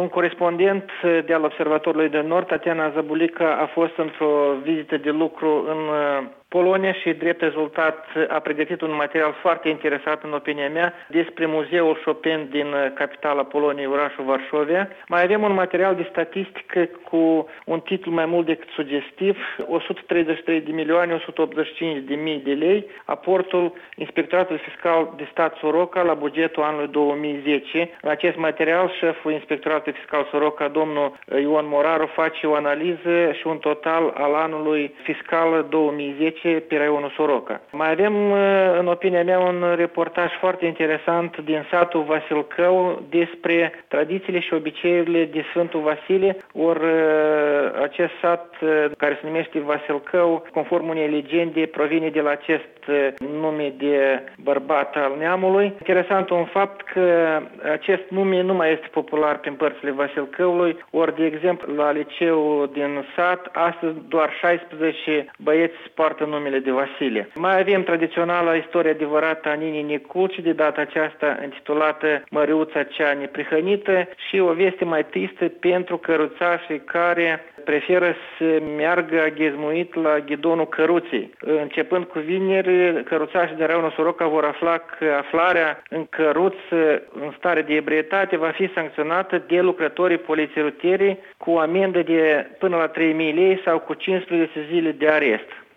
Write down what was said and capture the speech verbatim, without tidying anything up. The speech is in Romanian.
Un corespondent de al Observatorului de Nord, Tatiana Zăbulică, a fost într-o vizită de lucru în Polonia și, drept rezultat, a pregătit un material foarte interesant, în opinia mea, despre Muzeul Chopin din capitala Poloniei, orașul Varșovia. Mai avem un material de statistică cu un titlu mai mult decât sugestiv, o sută treizeci și trei de milioane o sută optzeci și cinci de mii de lei, aportul Inspectoratului Fiscal de Stat Soroca la bugetul anului două mii zece. În acest material, șeful Inspectoratului Fiscal Soroca, domnul Ion Moraru, face o analiză și un total al anului fiscal două mii zece pe raionul Soroca. Mai avem, în opinia mea, un reportaj foarte interesant din satul Vasilcău despre tradițiile și obiceiurile de Sfântul Vasile, ori acest sat, care se numește Vasilcău, conform unei legende, provine de la acest nume de bărbat al neamului. Interesant un fapt că acest nume nu mai este popular prin părțile Vasilcăului, ori, de exemplu, la liceul din sat, astăzi doar șaisprezece băieți poartă numele de Vasile. Mai avem tradiționala istorie adevărată a Ninii Neculci, de data aceasta intitulată Măriuța cea neprihănită, și o veste mai tristă pentru căruțașii care preferă să meargă aghezmuit la ghidonul căruței. Începând cu vineri, căruțașii de raionul Soroca vor afla că aflarea în căruț în stare de ebrietate va fi sancționată de lucrătorii poliției rutiere cu o amendă de până la trei mii lei sau cu cincisprezece zile de arest.